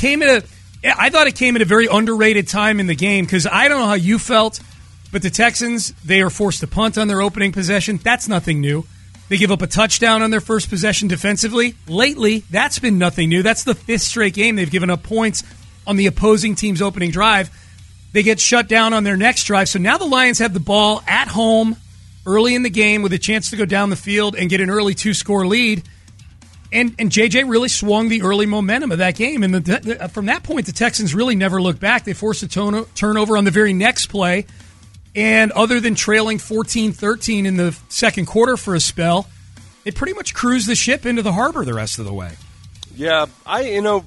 I thought it came at a very underrated time in the game, because I don't know how you felt, but the Texans, they are forced to punt on their opening possession. That's nothing new. They give up a touchdown on their first possession defensively. Lately, that's been nothing new. That's the fifth straight game they've given up points on the opposing team's opening drive. They get shut down on their next drive. So now the Lions have the ball at home early in the game with a chance to go down the field and get an early 2-score lead. And JJ really swung the early momentum of that game. And from that point, the Texans really never looked back. They forced a turnover on the very next play. And other than trailing 14-13 in the second quarter for a spell, they pretty much cruised the ship into the harbor the rest of the way. Yeah, I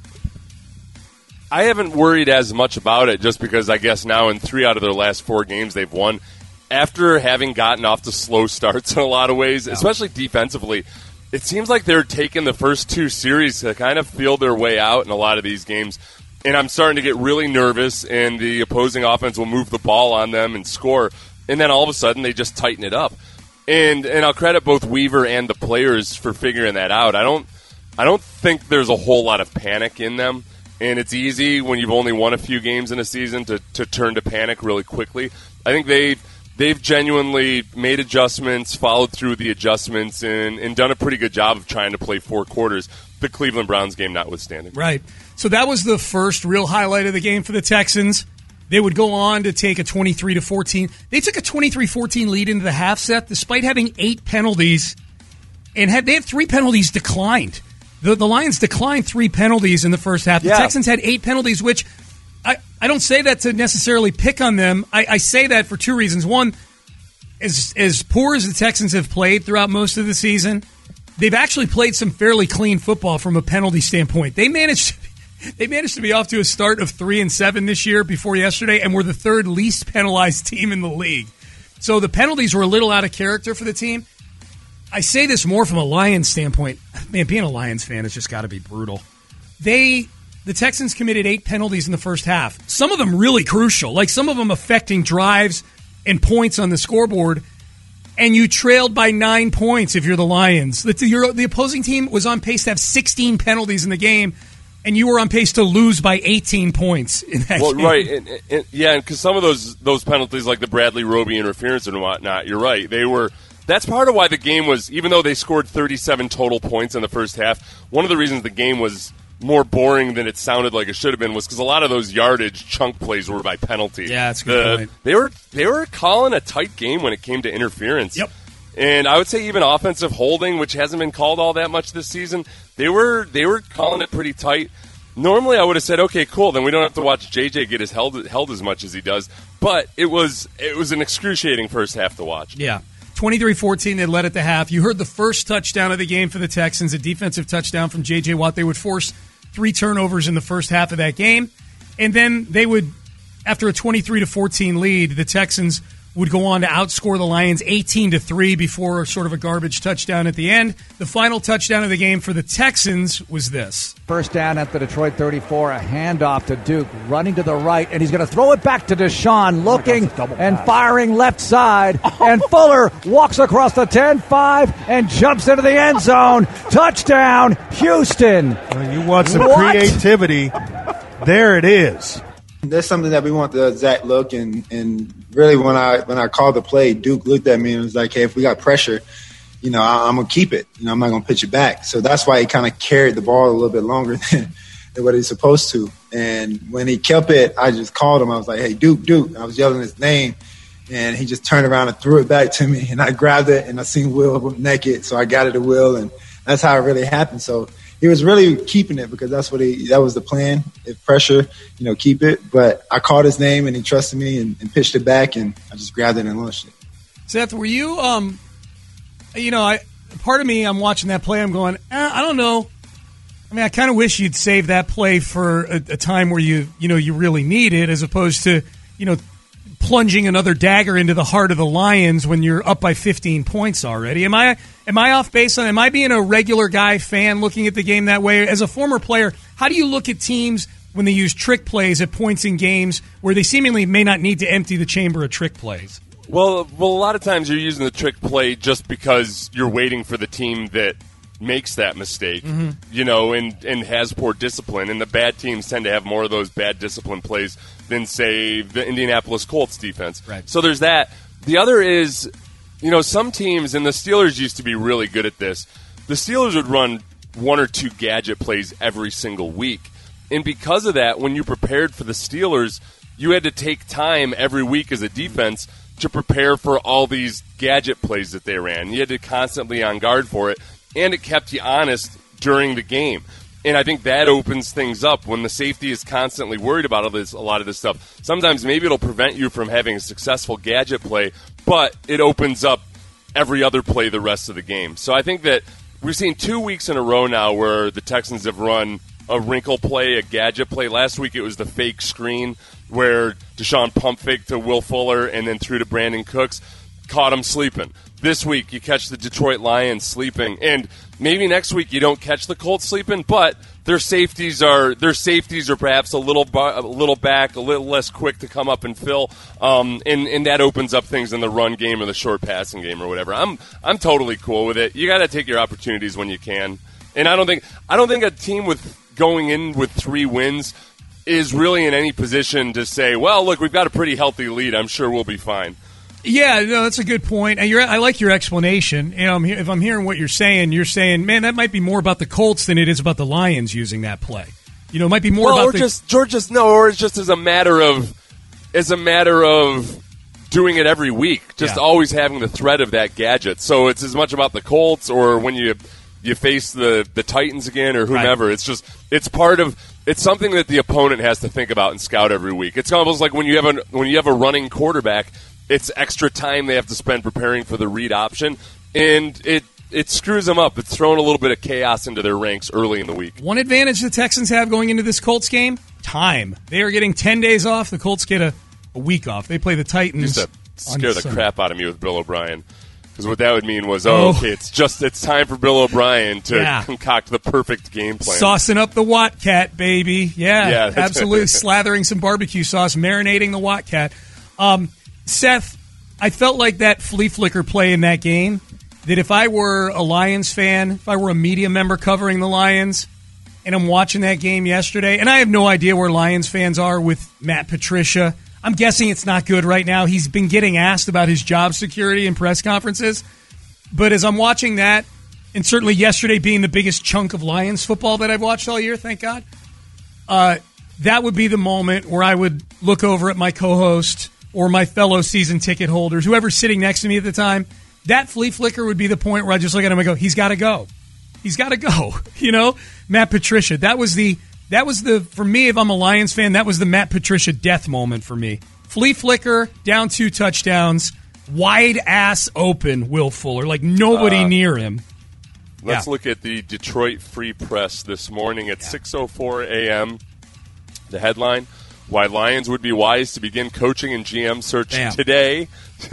haven't worried as much about it just because I guess now in 3 out of their last 4 games they've won. After having gotten off to slow starts in a lot of ways, especially defensively, it seems like they're taking the first 2 series to kind of feel their way out in a lot of these games. And I'm starting to get really nervous, and the opposing offense will move the ball on them and score. And then all of a sudden, they just tighten it up. And I'll credit both Weaver and the players for figuring that out. I don't think there's a whole lot of panic in them. And it's easy when you've only won a few games in a season to turn to panic really quickly. I think they've genuinely made adjustments, followed through the adjustments, and done a pretty good job of trying to play 4 quarters, the Cleveland Browns game notwithstanding. Right. So that was the first real highlight of the game for the Texans. They would go on to take a 23-14. They took a 23-14 lead into the half set despite having 8 penalties, and they had 3 penalties declined. The Lions declined 3 penalties in the first half. The Texans had 8 penalties, which I don't say that to necessarily pick on them. I say that for 2 reasons. One, as poor as the Texans have played throughout most of the season, they've actually played some fairly clean football from a penalty standpoint. They managed to be off to a start of 3-7 this year before yesterday, and were the 3rd least penalized team in the league. So the penalties were a little out of character for the team. I say this more from a Lions standpoint. Man, being a Lions fan has just got to be brutal. The Texans committed 8 penalties in the first half. Some of them really crucial, like some of them affecting drives and points on the scoreboard. And you trailed by 9 points if you're the Lions. The opposing team was on pace to have 16 penalties in the game, and you were on pace to lose by 18 points in that game. Right. And because some of those penalties, like the Bradley Roby interference and whatnot, you're right. That's part of why the game was, even though they scored 37 total points in the first half, one of the reasons the game was more boring than it sounded like it should have been was because a lot of those yardage chunk plays were by penalty. Yeah, that's a good point. They were calling a tight game when it came to interference. Yep. And I would say even offensive holding, which hasn't been called all that much this season, they were calling it pretty tight. Normally I would have said, okay, cool, then we don't have to watch JJ get held as much as he does. But it was an excruciating first half to watch. Yeah. 23-14, they led at the half. You heard the first touchdown of the game for the Texans, a defensive touchdown from J.J. Watt. They would force 3 turnovers in the first half of that game. And then they would, after a 23-14 lead, the Texans would go on to outscore the Lions 18-3 before sort of a garbage touchdown at the end. The final touchdown of the game for the Texans was this. First down at the Detroit 34, a handoff to Duke, running to the right, and he's going to throw it back to Deshaun, looking and firing left side, and Fuller walks across the 10-5 and jumps into the end zone. Touchdown, Houston. When you want some creativity, there it is. That's something that we want the exact look, and really when I called the play, Duke looked at me and was like, hey, if we got pressure, I'm going to keep it. I'm not going to pitch it back. So that's why he kind of carried the ball a little bit longer than what he's supposed to. And when he kept it, I just called him. I was like, hey, Duke. And I was yelling his name, and he just turned around and threw it back to me, and I grabbed it, and I seen Will naked, so I got it to Will, and that's how it really happened. So he was really keeping it because that was the plan. If pressure, keep it. But I called his name and he trusted me and pitched it back, and I just grabbed it and launched it. Seth, were you, part of me, I'm watching that play, I'm going, I don't know. I mean, I kind of wish you'd save that play for a time where you really need it, as opposed to, plunging another dagger into the heart of the Lions when you're up by 15 points already. Am I off base on? Am I being a regular guy fan looking at the game that way? As a former player, how do you look at teams when they use trick plays at points in games where they seemingly may not need to empty the chamber of trick plays? Well, a lot of times you're using the trick play just because you're waiting for the team that makes that mistake, and has poor discipline. And the bad teams tend to have more of those bad discipline plays than, say, the Indianapolis Colts defense. Right. So there's that. The other is, some teams, and the Steelers used to be really good at this, the Steelers would run 1 or 2 gadget plays every single week. And because of that, when you prepared for the Steelers, you had to take time every week as a defense to prepare for all these gadget plays that they ran. You had to constantly on guard for it. And it kept you honest during the game. And I think that opens things up when the safety is constantly worried about a lot of this stuff. Sometimes maybe it'll prevent you from having a successful gadget play, but it opens up every other play the rest of the game. So I think that we've seen 2 weeks in a row now where the Texans have run a wrinkle play, a gadget play. Last week it was the fake screen where Deshaun pump faked to Will Fuller and then threw to Brandon Cooks, caught him sleeping. This week you catch the Detroit Lions sleeping, and maybe next week you don't catch the Colts sleeping, but their safeties are perhaps a little back, a little less quick to come up and fill, and that opens up things in the run game or the short passing game or whatever. I'm totally cool with it. You got to take your opportunities when you can, and I don't think a team with going in with 3 wins is really in any position to say, well, look, we've got a pretty healthy lead. I'm sure we'll be fine. Yeah, no, that's a good point. And I like your explanation. If I'm hearing what you're saying, man, that might be more about the Colts than it is about the Lions using that play. It might be more about or it's just as a matter of doing it every week, just always having the threat of that gadget. So it's as much about the Colts or when you face the Titans again or whomever. Right. It's something that the opponent has to think about and scout every week. It's almost like when you have a running quarterback. It's extra time they have to spend preparing for the read option, and it screws them up. It's throwing a little bit of chaos into their ranks early in the week. One advantage the Texans have going into this Colts game, time. They are getting 10 days off. The Colts get a week off. They play the Titans. Used to scare the crap out of me with Bill O'Brien, because what that would mean was, okay, it's time for Bill O'Brien to concoct the perfect game plan. Saucing up the Watt Cat, baby. Yeah, absolutely. Slathering some barbecue sauce, marinating the Watt Cat. Seth, I felt like that flea flicker play in that game, that if I were a Lions fan, if I were a media member covering the Lions, and I'm watching that game yesterday, and I have no idea where Lions fans are with Matt Patricia. I'm guessing it's not good right now. He's been getting asked about his job security in press conferences. But as I'm watching that, and certainly yesterday being the biggest chunk of Lions football that I've watched all year, thank God, that would be the moment where I would look over at my co-host or my fellow season ticket holders, whoever's sitting next to me at the time. That flea flicker would be the point where I just look at him and go, he's got to go. He's got to go. Matt Patricia. That was the for me, if I'm a Lions fan, that was the Matt Patricia death moment for me. Flea flicker, down 2 touchdowns, wide ass open Will Fuller, like nobody near him. Let's look at the Detroit Free Press this morning at 6:04 a.m. The headline: Why Lions would be wise to begin coaching and GM search today.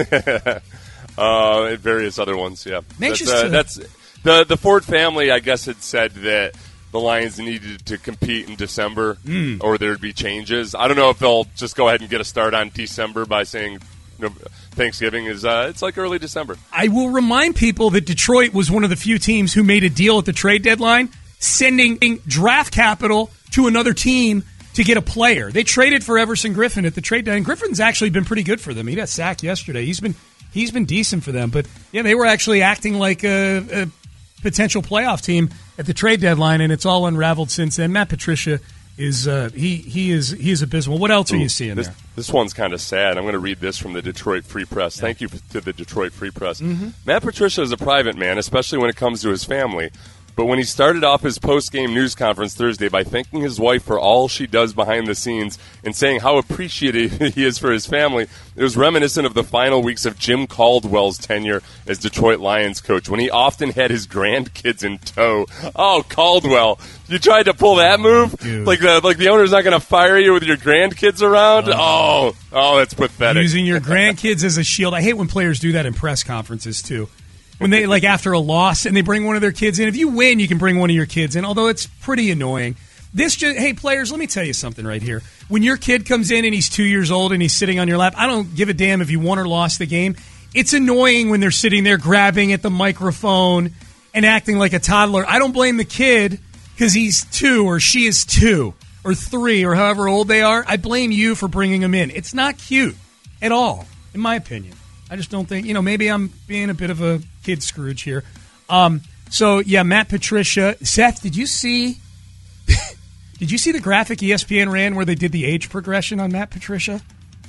And various other ones, yeah. That's the Ford family, I guess, had said that the Lions needed to compete in December or there'd be changes. I don't know if they'll just go ahead and get a start on December by saying Thanksgiving is it's like early December. I will remind people that Detroit was one of the few teams who made a deal at the trade deadline, sending draft capital to another team to get a player. They traded for Everson Griffin at the trade deadline. Griffin's actually been pretty good for them. He got sacked yesterday. He's been decent for them. But yeah, they were actually acting like a potential playoff team at the trade deadline, and it's all unraveled since then. Matt Patricia is he is abysmal. What else are you seeing there? This one's kind of sad. I'm going to read this from the Detroit Free Press. Thank you to the Detroit Free Press. Mm-hmm. Matt Patricia is a private man, especially when it comes to his family. But when he started off his post-game news conference Thursday by thanking his wife for all she does behind the scenes and saying how appreciative he is for his family, it was reminiscent of the final weeks of Jim Caldwell's tenure as Detroit Lions coach, when he often had his grandkids in tow. Oh, Caldwell, you tried to pull that move? Dude. Like the owner's not going to fire you with your grandkids around? Oh, that's pathetic. Using your grandkids as a shield. I hate when players do that in press conferences, too. When they, like, after a loss and they bring one of their kids in. If you win, you can bring one of your kids in, although it's pretty annoying. Hey, players, let me tell you something right here. When your kid comes in and he's 2 years old and he's sitting on your lap, I don't give a damn if you won or lost the game. It's annoying when they're sitting there grabbing at the microphone and acting like a toddler. I don't blame the kid because he's 2 or she is 2 or 3 or however old they are. I blame you for bringing them in. It's not cute at all, in my opinion. I just don't think, maybe I'm being a bit of a kid Scrooge here. So, yeah, Matt Patricia. Seth, did you see the graphic ESPN ran where they did the age progression on Matt Patricia?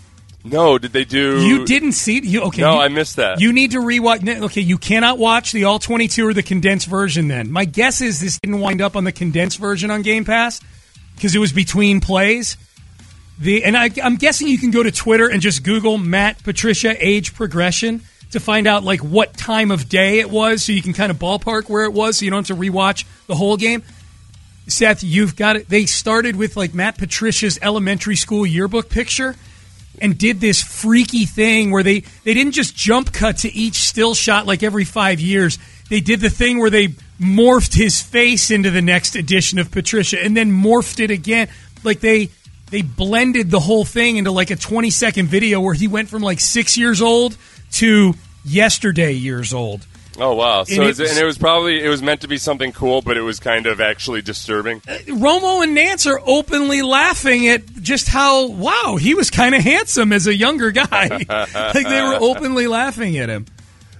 No, did they do? You didn't see you? Okay, no, I missed that. You need to rewatch. Okay, you cannot watch the all 22 or the condensed version. Then my guess is this didn't wind up on the condensed version on Game Pass because it was between plays. I'm guessing you can go to Twitter and just Google Matt Patricia age progression to find out like what time of day it was, so you can kind of ballpark where it was, so you don't have to rewatch the whole game. Seth, you've got it. They started with like Matt Patricia's elementary school yearbook picture and did this freaky thing where they didn't just jump cut to each still shot like every 5 years. They did the thing where they morphed his face into the next edition of Patricia and then morphed it again. Like they blended the whole thing into like a 20-second video where he went from like 6 years old to yesterday years old. Oh, wow. So it was meant to be something cool, but it was kind of actually disturbing. Romo and Nance are openly laughing at just how, wow, he was kind of handsome as a younger guy. Like they were openly laughing at him.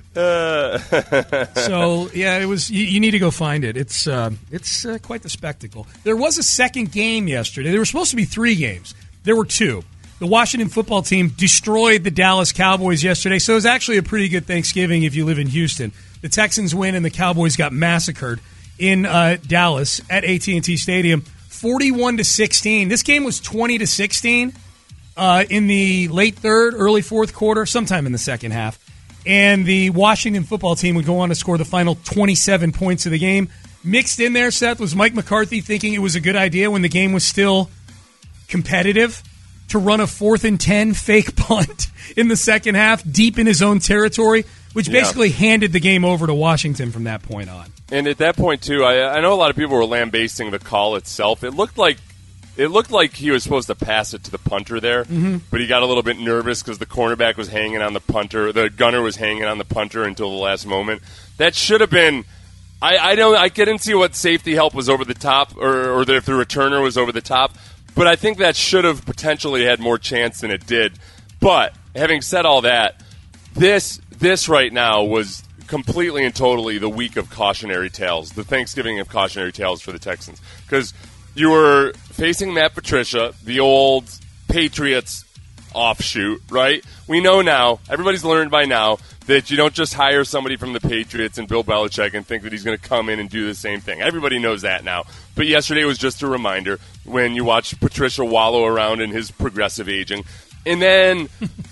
So, yeah, it was. You need to go find it. It's quite the spectacle. There was a second game yesterday. There were supposed to be 3 games. There were 2. The Washington football team destroyed the Dallas Cowboys yesterday, so it was actually a pretty good Thanksgiving if you live in Houston. The Texans win, and the Cowboys got massacred in Dallas at AT&T Stadium, 41-16. This game was 20-16 in the late third, early fourth quarter, sometime in the second half. And the Washington football team would go on to score the final 27 points of the game. Mixed in there, Seth, was Mike McCarthy thinking it was a good idea when the game was still competitive to run a 4th and 10 fake punt in the second half deep in his own territory, which basically handed the game over to Washington from that point on. And at that point, too, I know a lot of people were lambasting the call itself. It looked like he was supposed to pass it to the punter there, but he got a little bit nervous because the cornerback was hanging on the punter. The gunner was hanging on the punter until the last moment. That should have been – I couldn't see what safety help was over the top or if the returner was over the top, but I think that should have potentially had more chance than it did. But having said all that, this right now was completely and totally the week of cautionary tales, the Thanksgiving of cautionary tales for the Texans. Because you were facing Matt Patricia, the old Patriots offshoot, right? We know now, everybody's learned by now, that you don't just hire somebody from the Patriots and Bill Belichick and think that he's going to come in and do the same thing. Everybody knows that now. But yesterday was just a reminder when you watch Patricia wallow around in his progressive aging. And then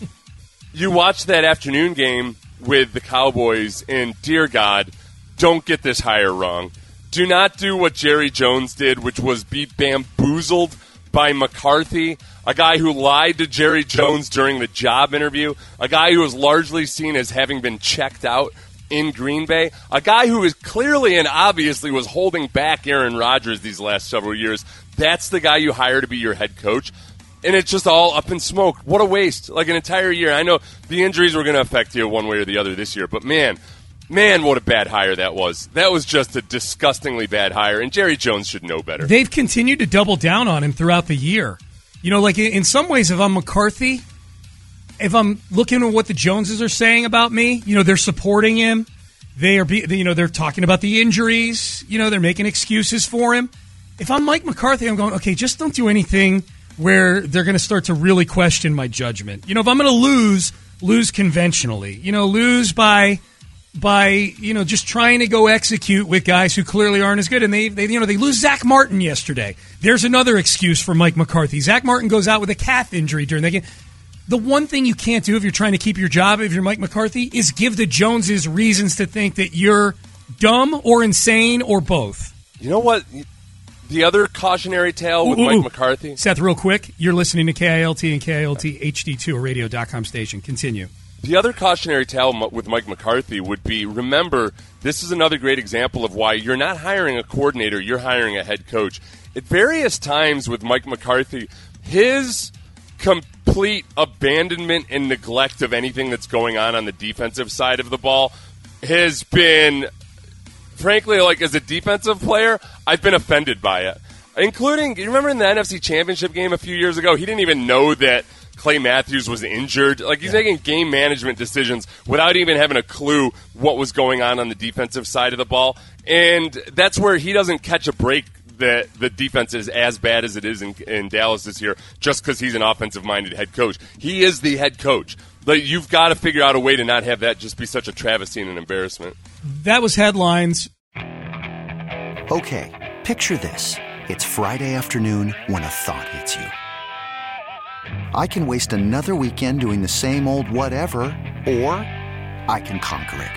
you watch that afternoon game with the Cowboys, and dear God, don't get this hire wrong. Do not do what Jerry Jones did, which was be bamboozled by McCarthy, a guy who lied to Jerry Jones during the job interview, a guy who was largely seen as having been checked out in Green Bay, a guy who is clearly and obviously was holding back Aaron Rodgers these last several years. That's the guy you hire to be your head coach. And it's just all up in smoke. What a waste. Like an entire year. I know the injuries were going to affect you one way or the other this year, but man, what a bad hire that was. That was just a disgustingly bad hire, and Jerry Jones should know better. They've continued to double down on him throughout the year. You know, like in some ways, if I'm McCarthy, if I'm looking at what the Joneses are saying about me, you know, they're supporting him. They're talking about the injuries. You know, they're making excuses for him. If I'm Mike McCarthy, I'm going, okay, just don't do anything where they're going to start to really question my judgment. You know, if I'm going to lose conventionally. You know, lose by just trying to go execute with guys who clearly aren't as good. And they lose Zach Martin yesterday. There's another excuse for Mike McCarthy. Zach Martin goes out with a calf injury during that game. The one thing you can't do if you're trying to keep your job, if you're Mike McCarthy, is give the Joneses reasons to think that you're dumb or insane or both. You know what? The other cautionary tale with Mike McCarthy? Seth, real quick, you're listening to KILT and KILT HD2, a radio.com station. Continue. The other cautionary tale with Mike McCarthy would be, remember, this is another great example of why you're not hiring a coordinator, you're hiring a head coach. At various times with Mike McCarthy, his complete abandonment and neglect of anything that's going on the defensive side of the ball has been, frankly, like as a defensive player, I've been offended by it. Including, you remember in the NFC Championship game a few years ago, he didn't even know that Clay Matthews was injured. Like, he's making game management decisions without even having a clue what was going on the defensive side of the ball. And that's where he doesn't catch a break that the defense is as bad as it is in Dallas this year just because he's an offensive-minded head coach. He is the head coach. Like, you've got to figure out a way to not have that just be such a travesty and an embarrassment. That was headlines. Okay, picture this. It's Friday afternoon when a thought hits you. I can waste another weekend doing the same old whatever, or I can conquer it.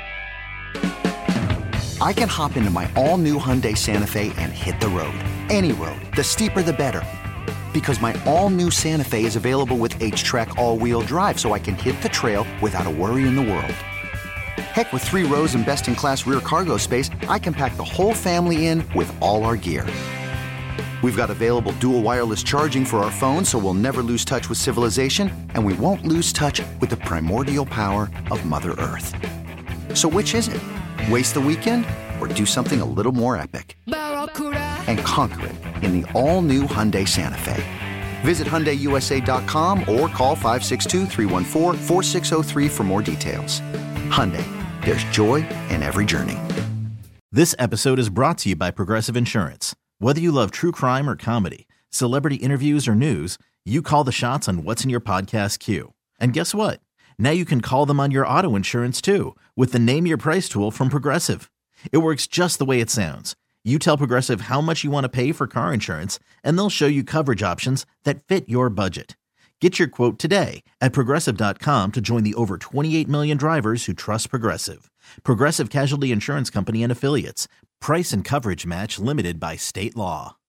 I can hop into my all-new Hyundai Santa Fe and hit the road. Any road. The steeper, the better. Because my all-new Santa Fe is available with H-Track all-wheel drive, so I can hit the trail without a worry in the world. Heck, with 3 rows and best-in-class rear cargo space, I can pack the whole family in with all our gear. We've got available dual wireless charging for our phones, so we'll never lose touch with civilization, and we won't lose touch with the primordial power of Mother Earth. So which is it? Waste the weekend or do something a little more epic? And conquer it in the all-new Hyundai Santa Fe. Visit HyundaiUSA.com or call 562-314-4603 for more details. Hyundai, there's joy in every journey. This episode is brought to you by Progressive Insurance. Whether you love true crime or comedy, celebrity interviews or news, you call the shots on what's in your podcast queue. And guess what? Now you can call them on your auto insurance too with the Name Your Price tool from Progressive. It works just the way it sounds. You tell Progressive how much you want to pay for car insurance, and they'll show you coverage options that fit your budget. Get your quote today at Progressive.com to join the over 28 million drivers who trust Progressive. Progressive Casualty Insurance Company and Affiliates. Price and coverage match limited by state law.